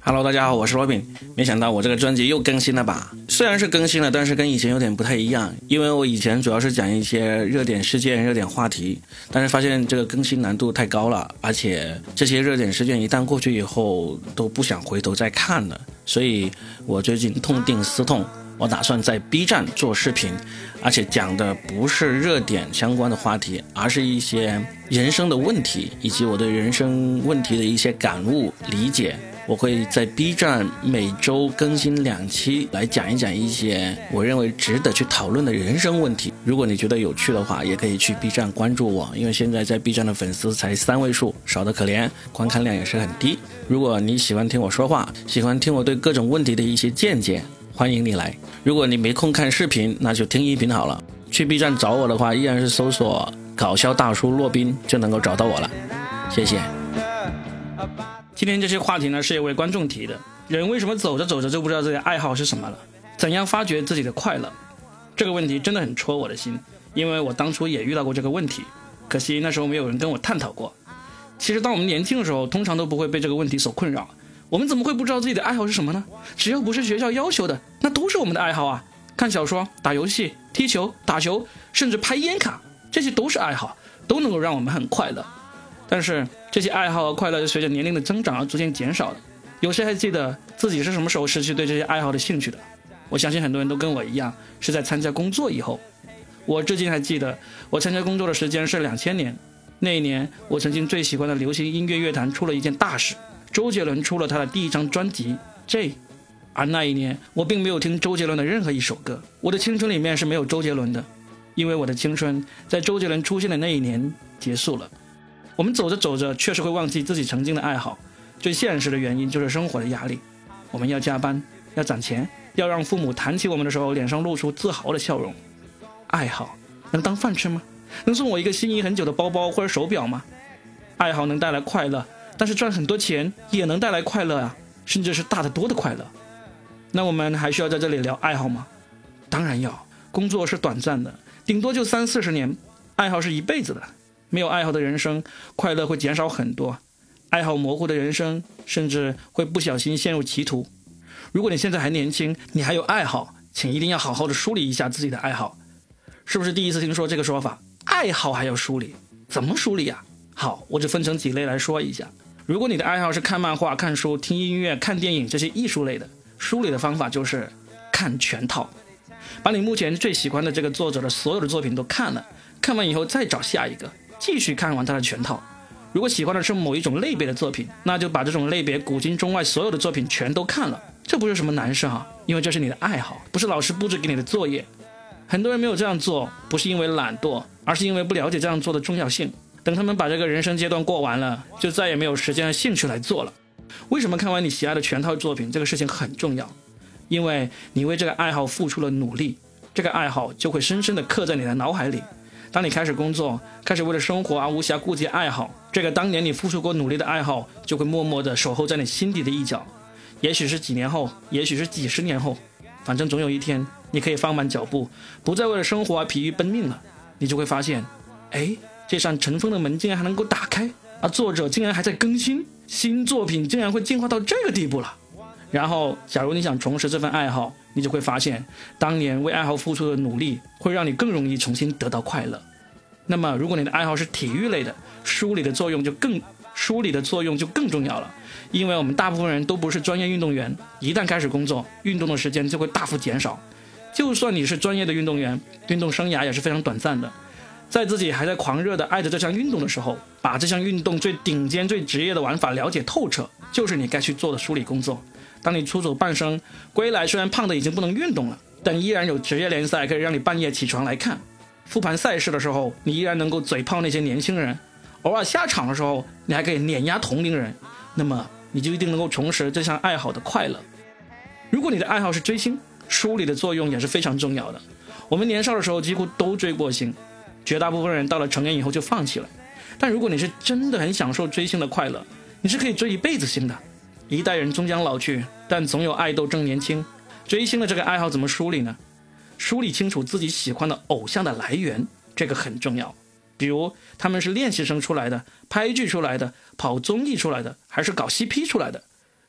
Hello， 大家好，我是 Robin。没想到我这个专辑又更新了吧？虽然是更新了，但是跟以前有点不太一样，因为我以前主要是讲一些热点事件、热点话题，但是发现这个更新难度太高了，而且这些热点事件一旦过去以后都不想回头再看了，所以我最近痛定思痛，我打算在 B 站做视频，而且讲的不是热点相关的话题，而是一些人生的问题，以及我对人生问题的一些感悟、理解。我会在 B 站每周更新2期，来讲一讲一些我认为值得去讨论的人生问题。如果你觉得有趣的话，也可以去 B 站关注我，因为现在在 B 站的粉丝才3位数，少得可怜，观看量也是很低。如果你喜欢听我说话，喜欢听我对各种问题的一些见解，欢迎你来。如果你没空看视频，那就听音频好了。去 B 站找我的话，依然是搜索搞笑大叔洛宾就能够找到我了。谢谢。今天这些话题呢，是一位观众提的。人为什么走着走着就不知道自己的爱好是什么了？怎样发掘自己的快乐？这个问题真的很戳我的心，因为我当初也遇到过这个问题，可惜那时候没有人跟我探讨过。其实当我们年轻的时候，通常都不会被这个问题所困扰。我们怎么会不知道自己的爱好是什么呢？只要不是学校要求的，那都是我们的爱好啊。看小说、打游戏、踢球、打球，甚至拍烟卡，这些都是爱好，都能够让我们很快乐。但是这些爱好和快乐是随着年龄的增长而逐渐减少的。有谁还记得自己是什么时候失去对这些爱好的兴趣的？我相信很多人都跟我一样，是在参加工作以后。我至今还记得我参加工作的时间是2000年，那一年我曾经最喜欢的流行音乐乐坛出了一件大事，周杰伦出了他的第一张专辑 J。 而那一年我并没有听周杰伦的任何一首歌，我的青春里面是没有周杰伦的，因为我的青春在周杰伦出现的那一年结束了。我们走着走着确实会忘记自己曾经的爱好，最现实的原因就是生活的压力。我们要加班，要攒钱，要让父母谈起我们的时候脸上露出自豪的笑容。爱好能当饭吃吗？能送我一个心仪很久的包包或者手表吗？爱好能带来快乐，但是赚很多钱也能带来快乐啊，甚至是大得多的快乐。那我们还需要在这里聊爱好吗？当然要。工作是短暂的，顶多就30-40年，爱好是一辈子的。没有爱好的人生，快乐会减少很多。爱好模糊的人生，甚至会不小心陷入歧途。如果你现在还年轻，你还有爱好，请一定要好好的梳理一下自己的爱好。是不是第一次听说这个说法？爱好还要梳理？怎么梳理啊？好，我就分成几类来说一下。如果你的爱好是看漫画、看书、听音乐、看电影这些艺术类的，梳理的方法就是看全套，把你目前最喜欢的这个作者的所有的作品都看了，看完以后再找下一个，继续看完他的全套。如果喜欢的是某一种类别的作品，那就把这种类别古今中外所有的作品全都看了，这不是什么难事啊，因为这是你的爱好，不是老师布置给你的作业。很多人没有这样做，不是因为懒惰，而是因为不了解这样做的重要性。等他们把这个人生阶段过完了，就再也没有时间和兴趣来做了。为什么看完你喜爱的全套作品这个事情很重要？因为你为这个爱好付出了努力，这个爱好就会深深地刻在你的脑海里。当你开始工作，开始为了生活而无暇顾及爱好，这个当年你付出过努力的爱好就会默默地守候在你心底的一角。也许是几年后，也许是几十年后，反正总有一天你可以放慢脚步，不再为了生活而疲于奔命了。你就会发现，这扇尘封的门竟然还能够打开，而作者竟然还在更新，新作品竟然会进化到这个地步了。然后假如你想重拾这份爱好，你就会发现当年为爱好付出的努力会让你更容易重新得到快乐。那么如果你的爱好是体育类的，梳理的作用就更重要了。因为我们大部分人都不是专业运动员，一旦开始工作，运动的时间就会大幅减少。就算你是专业的运动员，运动生涯也是非常短暂的。在自己还在狂热的爱着这项运动的时候，把这项运动最顶尖最职业的玩法了解透彻，就是你该去做的梳理工作。当你出走半生归来，虽然胖的已经不能运动了，但依然有职业联赛可以让你半夜起床来看。复盘赛事的时候，你依然能够嘴炮那些年轻人，偶尔下场的时候，你还可以碾压同龄人，那么你就一定能够重拾这项爱好的快乐。如果你的爱好是追星，梳理的作用也是非常重要的。我们年少的时候几乎都追过星，绝大部分人到了成年以后就放弃了。但如果你是真的很享受追星的快乐，你是可以追一辈子星的。一代人终将老去，但总有爱豆正年轻。追星的这个爱好怎么梳理呢？梳理清楚自己喜欢的偶像的来源，这个很重要。比如他们是练习生出来的，拍剧出来的，跑综艺出来的，还是搞 CP 出来的，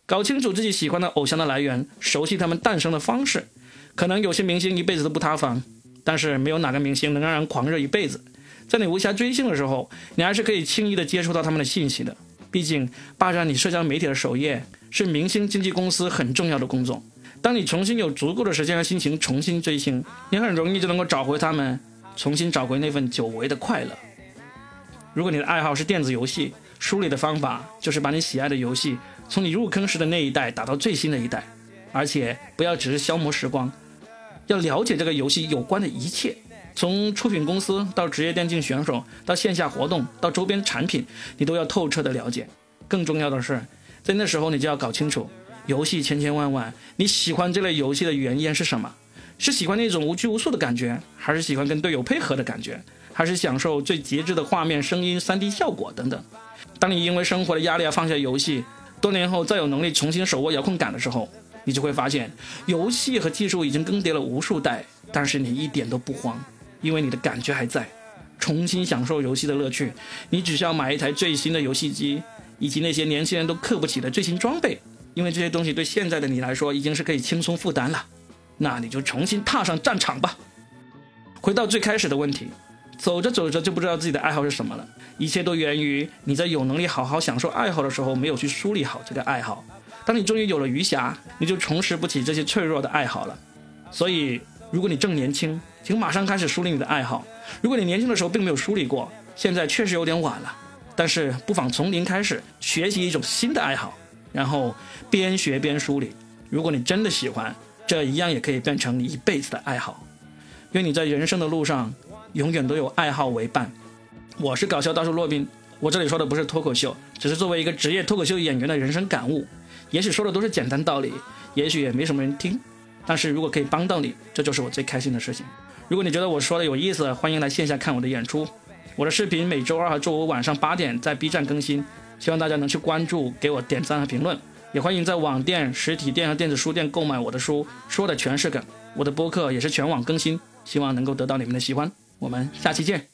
搞清楚自己喜欢的偶像的来源，熟悉他们诞生的方式。可能有些明星一辈子都不塌房，但是没有哪个明星能让人狂热一辈子。在你无暇追星的时候，你还是可以轻易的接触到他们的信息的。毕竟霸占你社交媒体的首页是明星经纪公司很重要的工作。当你重新有足够的时间和心情重新追星，你很容易就能够找回他们，重新找回那份久违的快乐。如果你的爱好是电子游戏，梳理的方法就是把你喜爱的游戏从你入坑时的那一代打到最新的一代，而且不要只是消磨时光，要了解这个游戏有关的一切，从出品公司到职业电竞选手，到线下活动，到周边产品，你都要透彻的了解。更重要的是，在那时候你就要搞清楚游戏千千万万，你喜欢这类游戏的原因是什么？是喜欢那种无拘无束的感觉，还是喜欢跟队友配合的感觉，还是享受最极致的画面、声音、3D 效果等等。当你因为生活的压力而放下游戏，多年后再有能力重新手握遥控杆的时候，你就会发现游戏和技术已经更迭了无数代，但是你一点都不慌，因为你的感觉还在。重新享受游戏的乐趣，你只需要买一台最新的游戏机，以及那些年轻人都氪不起的最新装备，因为这些东西对现在的你来说已经是可以轻松负担了。那你就重新踏上战场吧。回到最开始的问题，走着走着就不知道自己的爱好是什么了，一切都源于你在有能力好好享受爱好的时候没有去梳理好这个爱好。当你终于有了余暇，你就重拾不起这些脆弱的爱好了。所以如果你正年轻，请马上开始梳理你的爱好。如果你年轻的时候并没有梳理过，现在确实有点晚了，但是不妨从零开始学习一种新的爱好，然后边学边梳理。如果你真的喜欢，这一样也可以变成你一辈子的爱好。愿你在人生的路上永远都有爱好为伴。我是搞笑大叔洛宾，我这里说的不是脱口秀，只是作为一个职业脱口秀演员的人生感悟。也许说的都是简单道理，也许也没什么人听，但是如果可以帮到你，这就是我最开心的事情。如果你觉得我说的有意思，欢迎来线下看我的演出。我的视频每周2和周5晚上8点在 B 站更新，希望大家能去关注，给我点赞和评论。也欢迎在网店、实体店和电子书店购买我的书，说的全是梗。我的播客也是全网更新，希望能够得到你们的喜欢。我们下期见。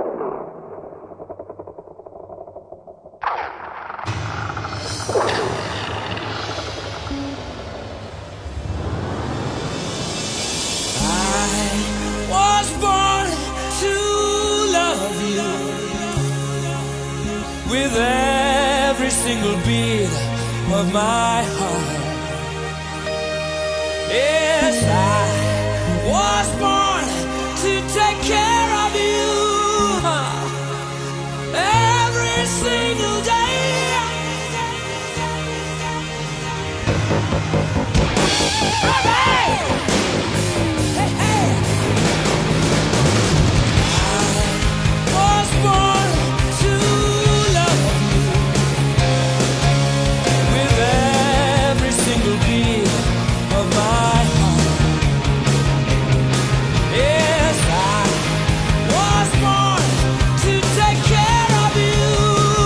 With every single beat of my heart, yes, I was born to take care of you every single day. Hey, hey, hey. I was born to love you with every single beat of my heart. Yes, I was born to take care of you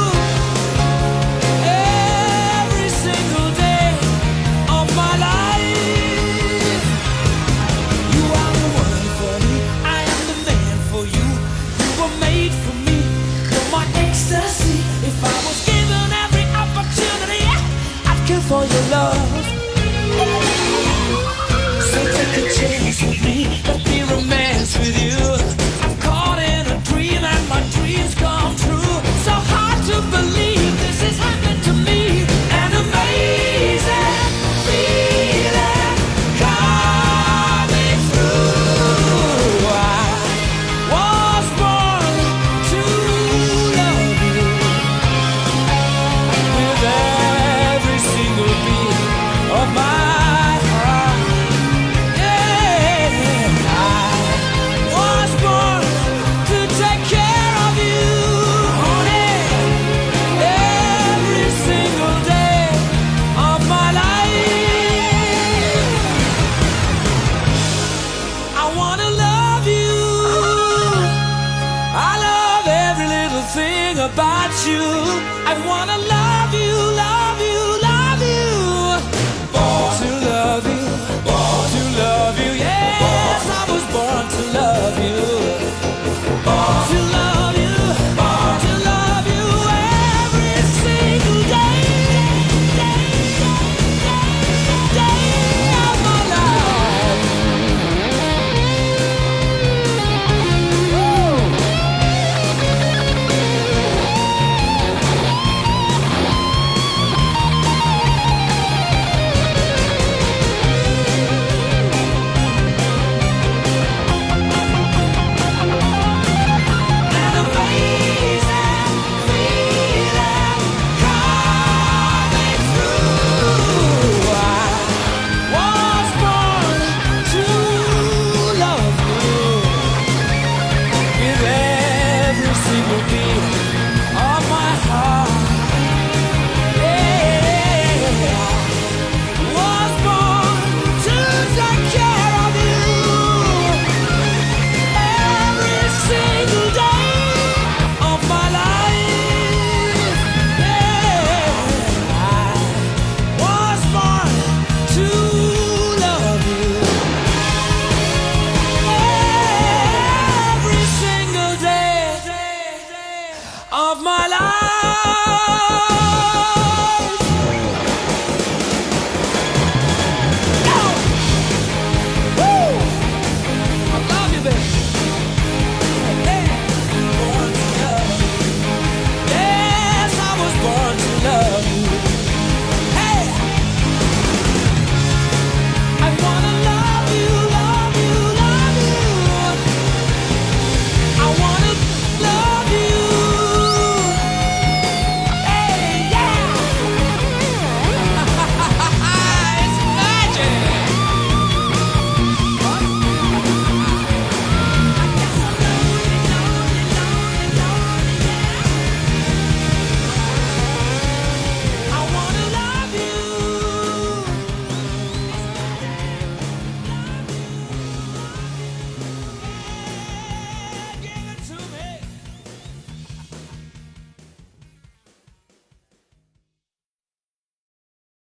every single day of my life. You are the one for me, I am the man for you. You were made for me, you're my ecstasy. If I was given every opportunity, I'd kill for your love. So take a chance with me, let me romance with you. I'm caught in a dream and my dreams come true. So hard to believe.